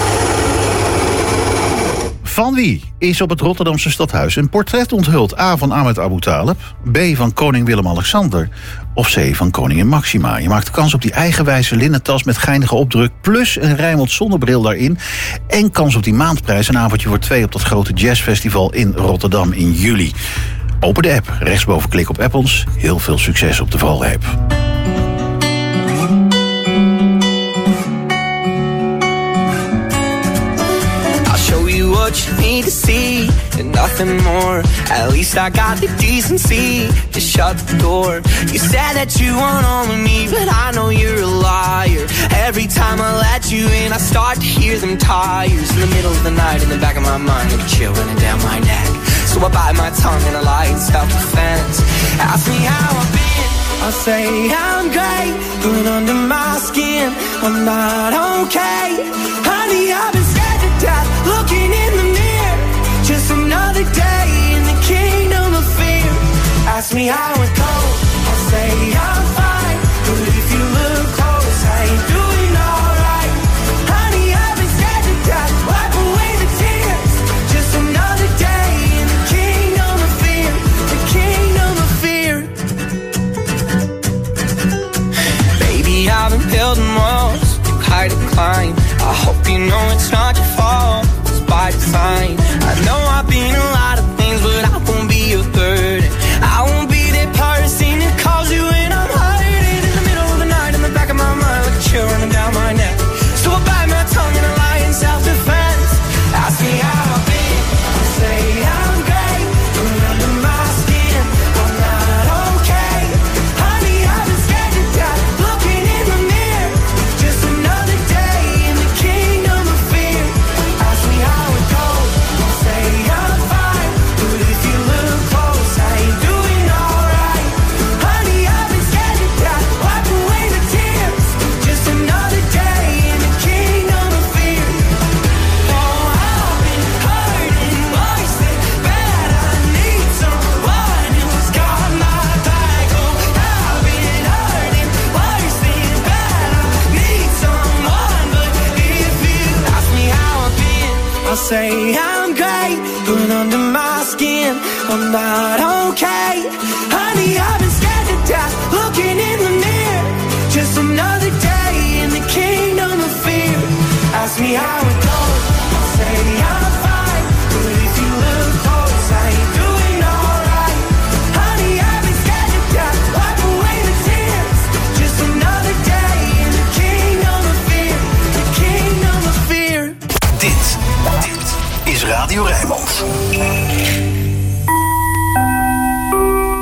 Van wie is op het Rotterdamse stadhuis een portret onthuld? A, van Ahmed Abu Talib, B, van koning Willem-Alexander of C, van koningin Maxima. Je maakt kans op die eigenwijze linnen tas met geinige opdruk, plus een Rijnmond zonnebril daarin, en kans op die maandprijs, een avondje voor twee op dat grote jazzfestival in Rotterdam in juli. Open de app, rechtsboven klik op app ons. Heel veel succes op de valreep. What you need to see and nothing more. At least I got the decency to shut the door. You said that you want all of me, but I know you're a liar. Every time I let you in, I start to hear them tires in the middle of the night. In the back of my mind, like a chill running down my neck. So I bite my tongue and I lie in self-defense. Ask me how I've been, I say I'm great, but under my skin I'm not okay. Honey, I've been scared to death, looking in the mirror. Just another day in the kingdom of fear. Ask me how it goes, I'll say I'm fine, but if you look close, I ain't doing alright. Honey, I've been scared to death, wipe away the tears. Just another day in the kingdom of fear, the kingdom of fear. Baby, I've been building walls, too high to climb. I hope you know it's not your fault, it's by design. I know I've been a lot of things, but I won't be your burden. I won't be that person that calls you when I'm hurting. In the middle of the night, in the back of my mind, like a chill running down my neck. So I bite my tongue and I lie in self-defense. Ask me how I've been, I say I'm great, but under my skin I'm not okay. Honey, I've been scared to death, looking in the mirror. Just another day in the kingdom of fear. Ask me how it goes, I'll say I'm fine, but if you look close, I ain't doing alright. Honey, I've been scared to death, wipe away the tears. Just another day in the kingdom of fear. Oh, I've been hurting worse than bad. I need someone who's got my back. Oh, I've been hurting worse than bad. I need someone, but if you ask me how I've been, I'll say I'm great, but under my skin I'm not okay. Honey, I've been scared to death, looking in the mirror. Just another day in the kingdom of fear. Ask me how it goes, I'll say I'm fine, but if you look close, I ain't doing alright. Honey, I've been scared to death, wipe away the tears. Just another day in the kingdom of fear, the kingdom of fear. Dit, dit is Radio Rijnmond. Uw auto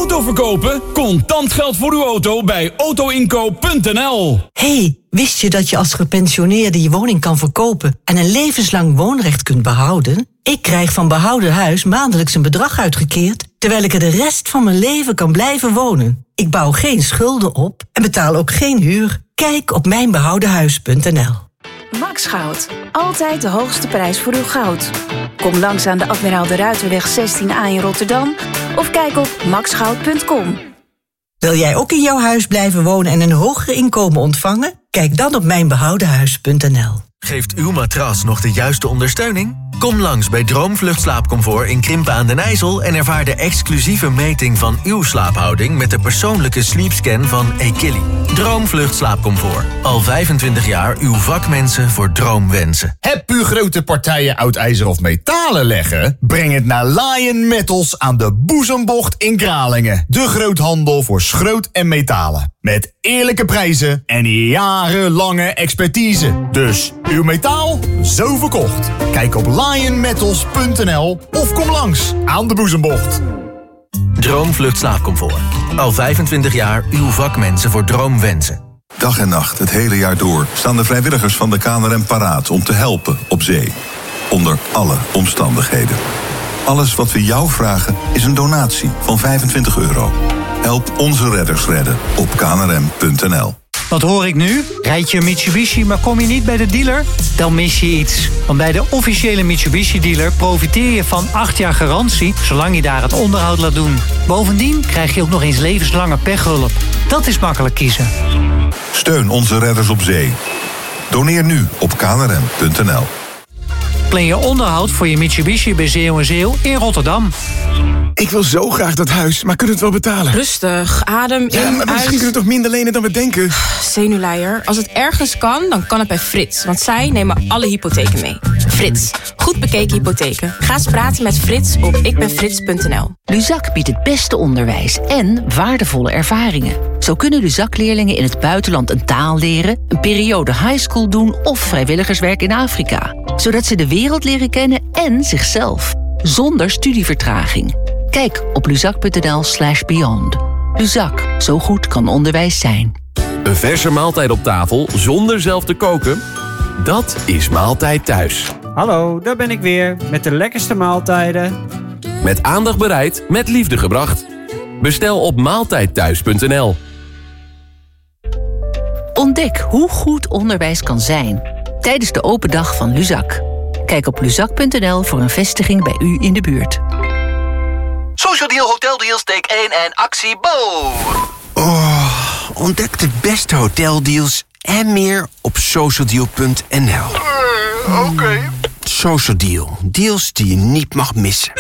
auto verkopen? Contant geld voor uw auto bij autoinkoop punt n l. Hey, wist je dat je als gepensioneerde je woning kan verkopen en een levenslang woonrecht kunt behouden? Ik krijg van Behouden Huis maandelijks een bedrag uitgekeerd, terwijl ik er de rest van mijn leven kan blijven wonen. Ik bouw geen schulden op en betaal ook geen huur. Kijk op mijn behouden huis punt n l. Max Goud. Altijd de hoogste prijs voor uw goud. Kom langs aan de Admiraal de Ruiterweg zestien A in Rotterdam of kijk op max goud punt com. Wil jij ook in jouw huis blijven wonen en een hoger inkomen ontvangen? Kijk dan op mijn behouden huis punt n l. Geeft uw matras nog de juiste ondersteuning? Kom langs bij Droomvlucht Slaapcomfort in Krimpen aan den IJssel en ervaar de exclusieve meting van uw slaaphouding met de persoonlijke sleepscan van Equilly. Droomvlucht Slaapcomfort. Al vijfentwintig jaar uw vakmensen voor droomwensen. Heb u grote partijen oud ijzer of metalen leggen? Breng het naar Lion Metals aan de Boezembocht in Kralingen. De groothandel voor schroot en metalen. Met eerlijke prijzen en jarenlange expertise. Dus uw metaal, zo verkocht. Kijk op lion metals punt n l of kom langs aan de Boezembocht. Droomvlucht Slaapcomfort. Al vijfentwintig jaar uw vakmensen voor droomwensen. Dag en nacht, het hele jaar door, staan de vrijwilligers van de K N R M paraat om te helpen op zee. Onder alle omstandigheden. Alles wat we jou vragen is een donatie van vijfentwintig euro. Help onze redders redden op k n r m punt n l. Wat hoor ik nu? Rijd je een Mitsubishi, maar kom je niet bij de dealer? Dan mis je iets. Want bij de officiële Mitsubishi-dealer profiteer je van acht jaar garantie, zolang je daar het onderhoud laat doen. Bovendien krijg je ook nog eens levenslange pechhulp. Dat is makkelijk kiezen. Steun onze redders op zee. Doneer nu op k n r m punt n l. Plan je onderhoud voor je Mitsubishi bij Zeeuw en Zeeuw in Rotterdam. Ik wil zo graag dat huis, maar kunnen we het wel betalen? Rustig, adem in, ja, maar misschien uit. kunnen we toch minder lenen dan we denken? Zenuwleier. Als het ergens kan, dan kan het bij Frits. Want zij nemen alle hypotheken mee. Frits. Goed bekeken hypotheken. Ga eens praten met Frits op ik ben frits punt n l. Luzak biedt het beste onderwijs en waardevolle ervaringen. Zo kunnen Luzak-leerlingen in het buitenland een taal leren, een periode highschool doen of vrijwilligerswerk in Afrika. Zodat ze de wereld leren kennen en zichzelf. Zonder studievertraging. Kijk op luzak punt n l slash beyond. Luzak, zo goed kan onderwijs zijn. Een verse maaltijd op tafel zonder zelf te koken? Dat is Maaltijd Thuis. Hallo, daar ben ik weer met de lekkerste maaltijden. Met aandacht bereid, met liefde gebracht. Bestel op maaltijd thuis punt n l. Ontdek hoe goed onderwijs kan zijn tijdens de open dag van Luzak. Kijk op luzak punt n l voor een vestiging bij u in de buurt. Social Deal Hotel Deals, take één en actie Bo! Oh, ontdek de beste hoteldeals en meer op social deal punt n l. Uh, Oké. Okay. Social Deal. Deals die je niet mag missen.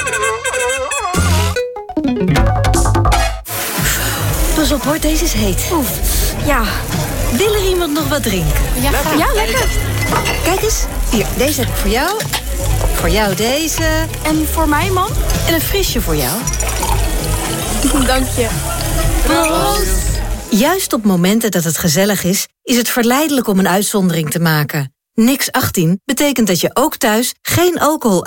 Pas op hoor, deze is heet. Oef, ja. Wil er iemand nog wat drinken? Ja, lekker. Ja, lekker. Kijk eens, hier, deze heb ik voor jou. Voor jou deze. En voor mij, man? En een frisje voor jou. Dank je. Proost. Juist op momenten dat het gezellig is, is het verleidelijk om een uitzondering te maken. Niks achttien betekent dat je ook thuis geen alcohol